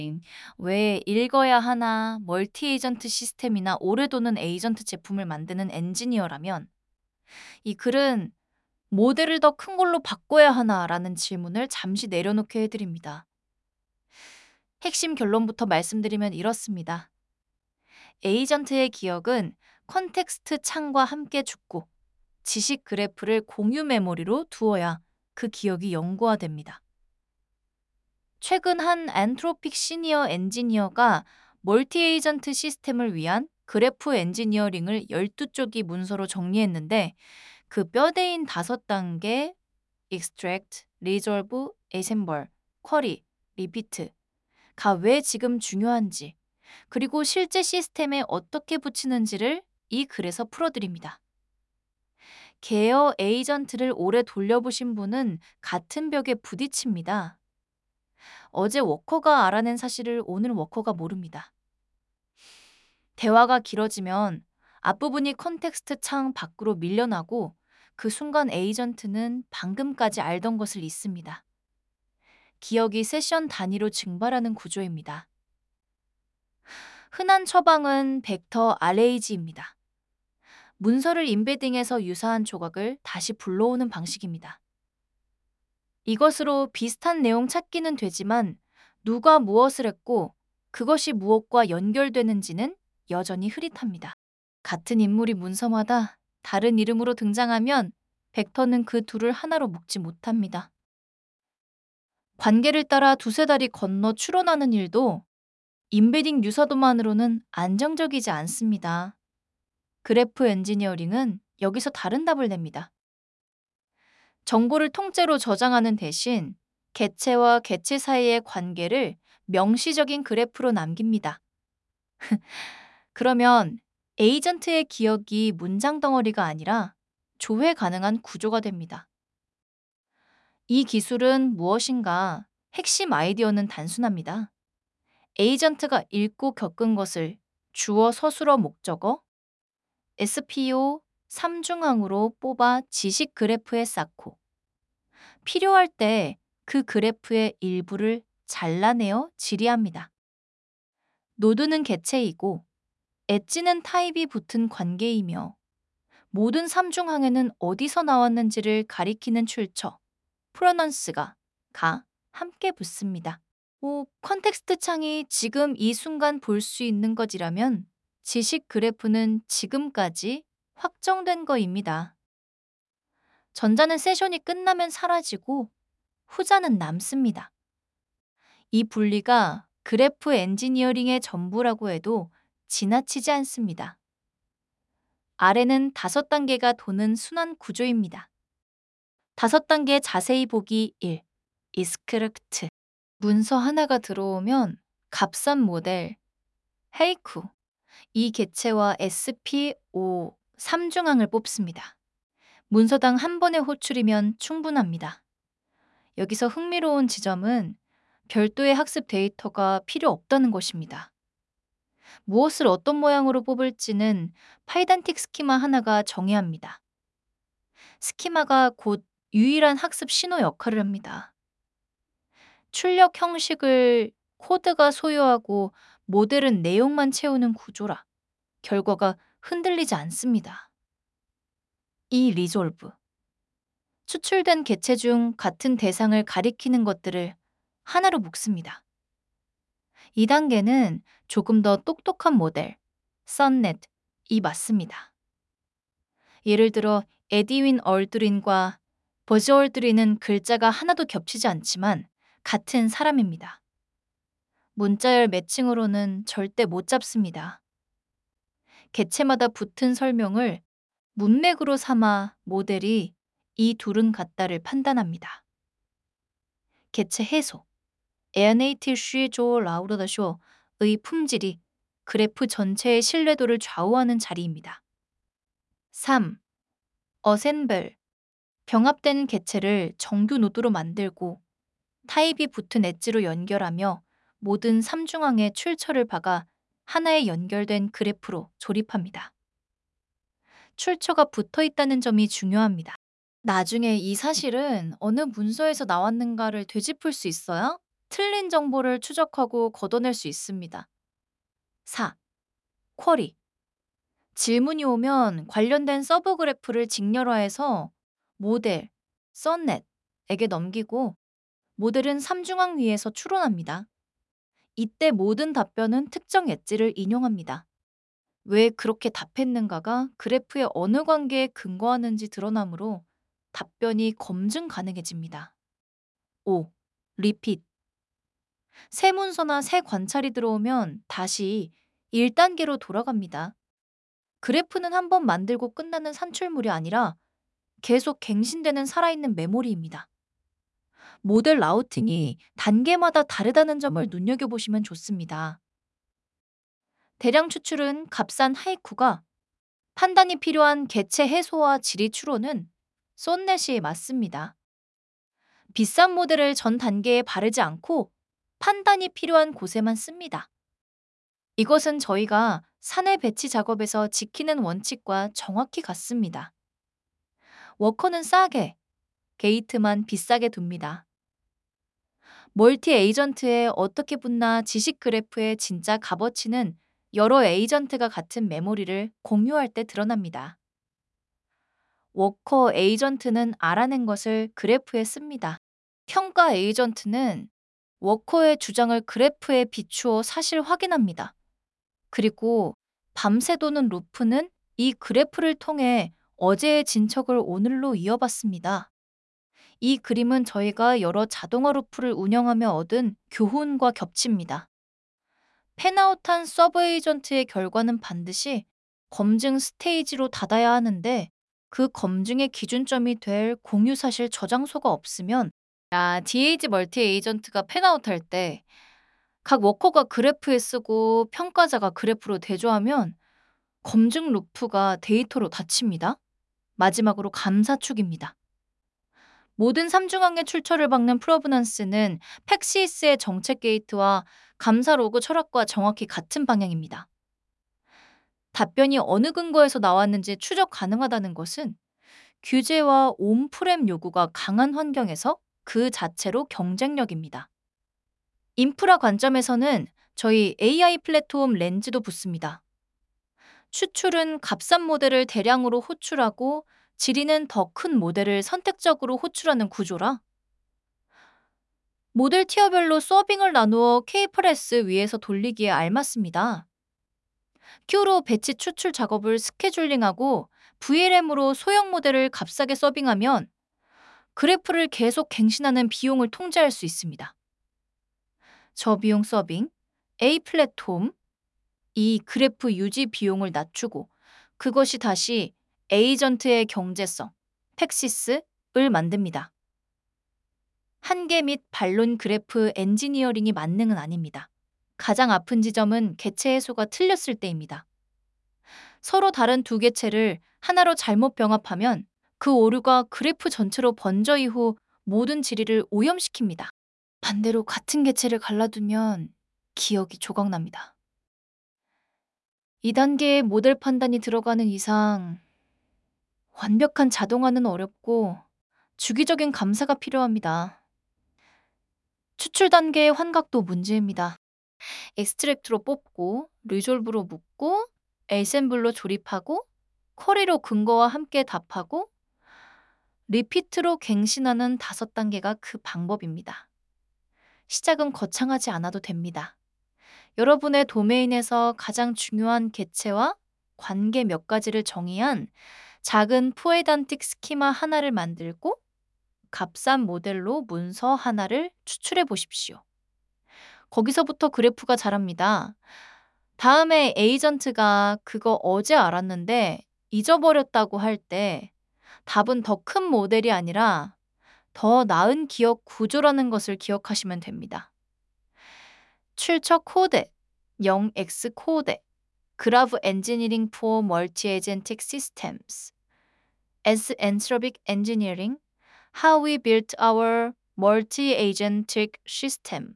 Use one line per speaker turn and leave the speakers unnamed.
왜 읽어야 하나 멀티 에이전트 시스템이나 오래 도는 에이전트 제품을 만드는 엔지니어라면 이 글은 모델을 더 큰 걸로 바꿔야 하나라는 질문을 잠시 내려놓게 해드립니다. 핵심 결론부터 말씀드리면 이렇습니다. 에이전트의 기억은 컨텍스트 창과 함께 죽고 지식 그래프를 공유 메모리로 두어야 그 기억이 영구화됩니다. 최근 한 엔트로픽 시니어 엔지니어가 멀티 에이전트 시스템을 위한 그래프 엔지니어링을 12쪽이 문서로 정리했는데 그 뼈대인 5단계 extract, resolve, assemble, query, repeat가 왜 지금 중요한지 그리고 실제 시스템에 어떻게 붙이는지를 이 글에서 풀어드립니다. 계어 에이전트를 오래 돌려보신 분은 같은 벽에 부딪힙니다. 어제 워커가 알아낸 사실을 오늘 워커가 모릅니다. 대화가 길어지면 앞부분이 컨텍스트 창 밖으로 밀려나고 그 순간 에이전트는 방금까지 알던 것을 잊습니다. 기억이 세션 단위로 증발하는 구조입니다. 흔한 처방은 벡터 RAG입니다. 문서를 임베딩해서 유사한 조각을 다시 불러오는 방식입니다. 이것으로 비슷한 내용 찾기는 되지만 누가 무엇을 했고 그것이 무엇과 연결되는지는 여전히 흐릿합니다. 같은 인물이 문서마다 다른 이름으로 등장하면 벡터는 그 둘을 하나로 묶지 못합니다. 관계를 따라 두세 달이 건너 추론하는 일도 임베딩 유사도만으로는 안정적이지 않습니다. 그래프 엔지니어링은 여기서 다른 답을 냅니다. 정보를 통째로 저장하는 대신 개체와 개체 사이의 관계를 명시적인 그래프로 남깁니다. 그러면 에이전트의 기억이 문장 덩어리가 아니라 조회 가능한 구조가 됩니다. 이 기술은 무엇인가? 핵심 아이디어는 단순합니다. 에이전트가 읽고 겪은 것을 주어 서술어 목적어, SPO 3중항으로 뽑아 지식 그래프에 쌓고 필요할 때 그 그래프의 일부를 잘라내어 질의합니다. 노드는 개체이고 엣지는 타입이 붙은 관계이며 모든 3중항에는 어디서 나왔는지를 가리키는 출처, 프로넌스가 함께 붙습니다. 컨텍스트 창이 지금 이 순간 볼 수 있는 것이라면 지식 그래프는 지금까지 확정된 거입니다. 전자는 세션이 끝나면 사라지고 후자는 남습니다. 이 분리가 그래프 엔지니어링의 전부라고 해도 지나치지 않습니다. 아래는 5단계가 도는 순환 구조입니다. 5단계 자세히 보기 1. 이스크립트. 문서 하나가 들어오면 값산 모델, 헤이쿠, 이 개체와 SPO 3중항을 뽑습니다. 문서당 한 번의 호출이면 충분합니다. 여기서 흥미로운 지점은 별도의 학습 데이터가 필요 없다는 것입니다. 무엇을 어떤 모양으로 뽑을지는 파이단틱 스키마 하나가 정의합니다. 스키마가 곧 유일한 학습 신호 역할을 합니다. 출력 형식을 코드가 소유하고 모델은 내용만 채우는 구조라 결과가 흔들리지 않습니다. 이 리졸브. 추출된 개체 중 같은 대상을 가리키는 것들을 하나로 묶습니다. 2단계는 조금 더 똑똑한 모델, 썬넷이 맞습니다. 예를 들어 에디윈 얼드린과 버즈 얼드린은 글자가 하나도 겹치지 않지만 같은 사람입니다. 문자열 매칭으로는 절대 못 잡습니다. 개체마다 붙은 설명을 문맥으로 삼아 모델이 이 둘은 같다를 판단합니다. 개체 해소, 에어네이티 쉬조 라우르더쇼의 품질이 그래프 전체의 신뢰도를 좌우하는 자리입니다. 3. 어셈블, 병합된 개체를 정규 노드로 만들고 타입이 붙은 엣지로 연결하며 모든 3중항의 출처를 박아 하나의 연결된 그래프로 조립합니다. 출처가 붙어 있다는 점이 중요합니다. 나중에 이 사실은 어느 문서에서 나왔는가를 되짚을 수 있어야 틀린 정보를 추적하고 걷어낼 수 있습니다. 4. 쿼리. 질문이 오면 관련된 서브 그래프를 직렬화해서 모델, 썬넷에게 넘기고 모델은 삼중항 위에서 추론합니다. 이때 모든 답변은 특정 엣지를 인용합니다. 왜 그렇게 답했는가가 그래프의 어느 관계에 근거하는지 드러나므로 답변이 검증 가능해집니다. 5. 리핏. 새 문서나 새 관찰이 들어오면 다시 1단계로 돌아갑니다. 그래프는 한 번 만들고 끝나는 산출물이 아니라 계속 갱신되는 살아있는 메모리입니다. 모델 라우팅이 단계마다 다르다는 점을 눈여겨보시면 좋습니다. 대량 추출은 값싼 하이쿠가, 판단이 필요한 개체 해소와 질의 추론은 쏜넷이 맞습니다. 비싼 모델을 전 단계에 바르지 않고 판단이 필요한 곳에만 씁니다. 이것은 저희가 사내 배치 작업에서 지키는 원칙과 정확히 같습니다. 워커는 싸게, 게이트만 비싸게 둡니다. 멀티 에이전트에 어떻게 붙나 지식 그래프의 진짜 값어치는 여러 에이전트가 같은 메모리를 공유할 때 드러납니다. 워커 에이전트는 알아낸 것을 그래프에 씁니다. 평가 에이전트는 워커의 주장을 그래프에 비추어 사실 확인합니다. 그리고 밤새 도는 루프는 이 그래프를 통해 어제의 진척을 오늘로 이어봤습니다. 이 그림은 저희가 여러 자동화 루프를 운영하며 얻은 교훈과 겹칩니다. 펜아웃한 서브 에이전트의 결과는 반드시 검증 스테이지로 닫아야 하는데 그 검증의 기준점이 될 공유 사실 저장소가 없으면 DAG 멀티 에이전트가 펜아웃할 때 각 워커가 그래프에 쓰고 평가자가 그래프로 대조하면 검증 루프가 데이터로 닫힙니다. 마지막으로 감사축입니다. 모든 삼중항의 출처를 박는 프로브넌스는 팩시스의 정책 게이트와 감사 로그 철학과 정확히 같은 방향입니다. 답변이 어느 근거에서 나왔는지 추적 가능하다는 것은 규제와 온프렘 요구가 강한 환경에서 그 자체로 경쟁력입니다. 인프라 관점에서는 저희 AI 플랫폼 렌즈도 붙습니다. 추출은 값싼 모델을 대량으로 호출하고 질의는 더 큰 모델을 선택적으로 호출하는 구조라 모델 티어별로 서빙을 나누어 K8S 위에서 돌리기에 알맞습니다. Q로 배치 추출 작업을 스케줄링하고 VLM으로 소형 모델을 값싸게 서빙하면 그래프를 계속 갱신하는 비용을 통제할 수 있습니다. 저비용 서빙, A 플랫폼, 이 그래프 유지 비용을 낮추고 그것이 다시 에이전트의 경제성, 팩시스를 만듭니다. 한계 및 반론 그래프 엔지니어링이 만능은 아닙니다. 가장 아픈 지점은 개체 해소가 틀렸을 때입니다. 서로 다른 두 개체를 하나로 잘못 병합하면 그 오류가 그래프 전체로 번져 이후 모든 질의를 오염시킵니다. 반대로 같은 개체를 갈라두면 기억이 조각납니다. 2단계의 모델 판단이 들어가는 이상 완벽한 자동화는 어렵고 주기적인 감사가 필요합니다. 추출 단계의 환각도 문제입니다. 엑스트랙트로 뽑고, 리졸브로 묶고, 에이셈블로 조립하고, 쿼리로 근거와 함께 답하고, 리피트로 갱신하는 5단계가 그 방법입니다. 시작은 거창하지 않아도 됩니다. 여러분의 도메인에서 가장 중요한 개체와 관계 몇 가지를 정의한 작은 포에단틱 스키마 하나를 만들고 값싼 모델로 문서 하나를 추출해 보십시오. 거기서부터 그래프가 자랍니다. 다음에 에이전트가 그거 어제 알았는데 잊어버렸다고 할 때 답은 더 큰 모델이 아니라 더 나은 기억 구조라는 것을 기억하시면 됩니다. 출처 코드, 0x 코드, 그라프 엔지니어링 for multi-agentic systems, as entropic engineering, how we built our multi-agentic system.